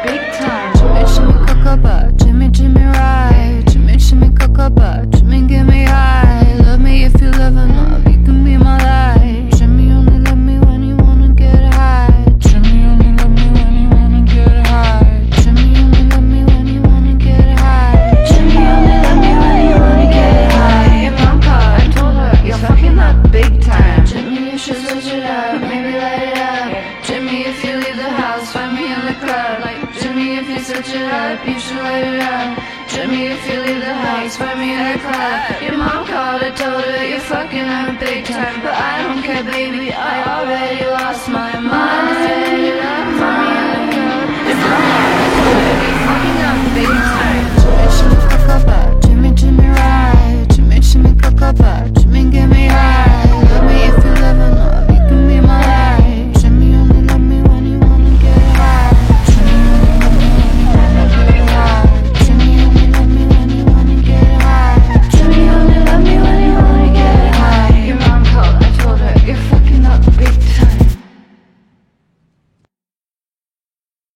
big time. Jimmy, Jimmy, Cocoa, Jimmy, Jimmy, ride. Jimmy, Jimmy, Cocoa, Jimmy, get me high. Love me if you live in love, you can be my life. Jimmy only love me when you wanna get high. Jimmy only love me when you wanna get high. Jimmy only love me when you wanna get high. Jimmy only love me when you wanna get high. Your mom called, I told her, you're fucking up big time. Jimmy, you should switch it up, maybe light it up. Jimmy, if you leave the house, find me in the club. Like Jimmy, if you switch it up, you should light it up. Jimmy, if you leave the house, find me in the club. Your mom called, I told her you're fucking up big time, but I don't care, baby. I already lost my mind. If you light it up, find me